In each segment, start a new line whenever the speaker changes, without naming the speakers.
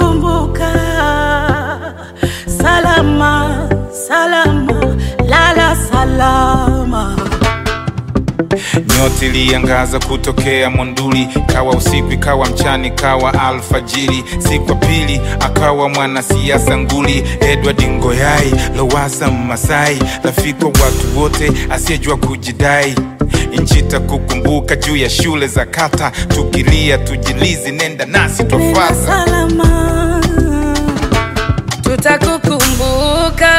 tutakukumbuka. Salama, salama, lala salama.
Nyota iliangaza kutokea Monduli, kawa usiku ikawa mchana kawa alfajiri. Siku pili akawa mwanasiasa nguli, Edward Ngoyai, Lowassa Masai, rafiki wa watu wote asiyejua kujidai. Nchi takukumbuka juu ya shule za kata, tukilia tujilizi nenda nasi twafuata.
Salama,
tutakukumbuka.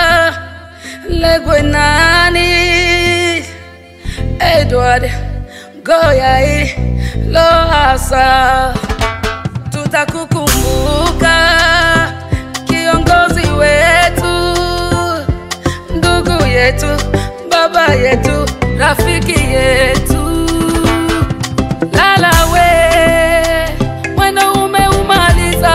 Legwe nani, Edward Ngoyai, Lowassa. Tutakukumbuka kiongozi wetu, ndugu yetu, baba yetu, rafiki yetu. Lala we, mwendo umeumaliza.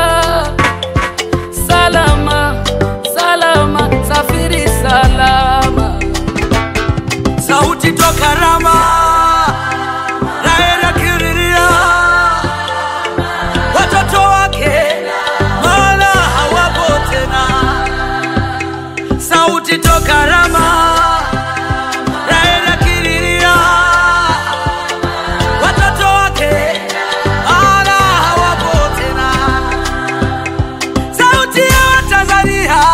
Salama, salama, safiri salama.
Sauti toka Rama, Raila kiriria watoto wake wala hawapo tena. Sauti toka Rama, Raila kiriria watoto wake wala hawapo tena. Sauti ya Tanzania,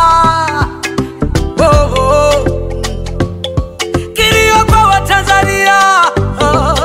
oh, oh. Kilio kwa Tanzania, oh.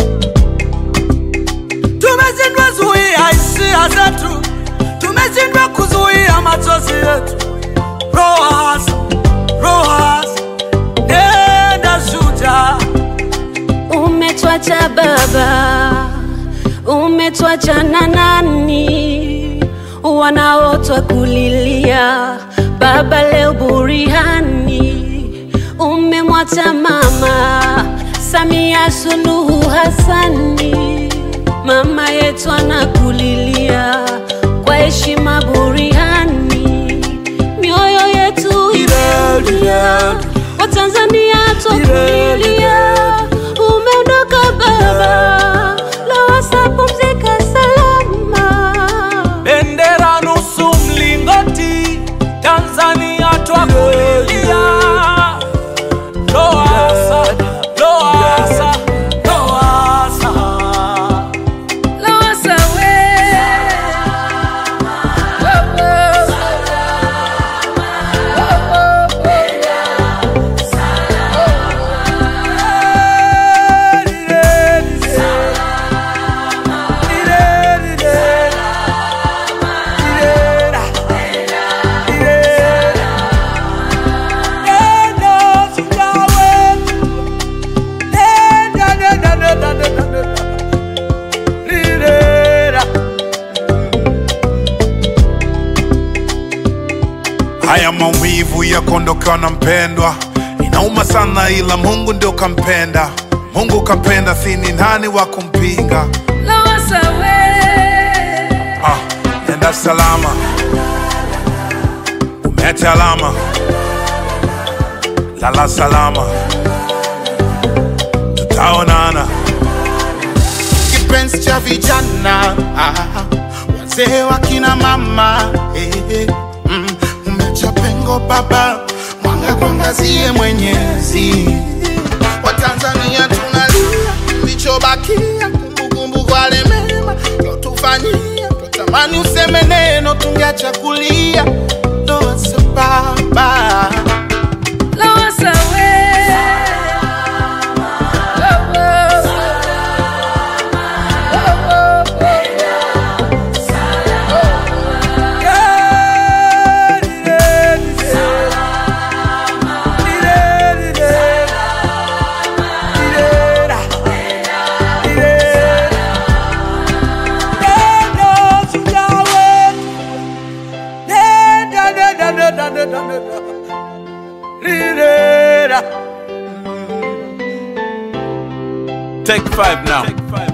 Tumeshindwa zuia hisia zetu, tumeshindwa kuzuia machozi yetu. Lowassa, Lowassa, nenda shujaa.
umetuacha baba, umetuacha na nani? Wanaotwa kulilia baba leo burihani. Umemwacha mama Samia Suluhu Hassani, mama yetu anakulilia kwa heshima burihani. Mioyo yetu inalia, Watanzania twakulilia. Umeondoka baba, Lowassa pumzika salama.
Bendera nusu mlingoti, Tanzania twakulilia. Lowassa, Lowassa, Lowassa.
Lowassa we, oh, oh.
Haya maumivu ya kuondoka na mpendwa inauma sana, ila Mungu ndio kampenda. Mungu kampenda, sini nani wa kumpinga.
Lowassa we,
Nenda salama, umeacha alama. Lala salama, tutaonana.
Kipenzi cha vijana, wazee wakina mama, umeacha pengo baba, mwanga kuangazie Mwenyezi. Watanzania tunalia, kilichobakia kumbukumbu kwa wale mema yotufanyia. Tutamani useme neno, tungeacha kulia. Lowassa baba,
Lowassa we, oh, oh.
Take 5 now.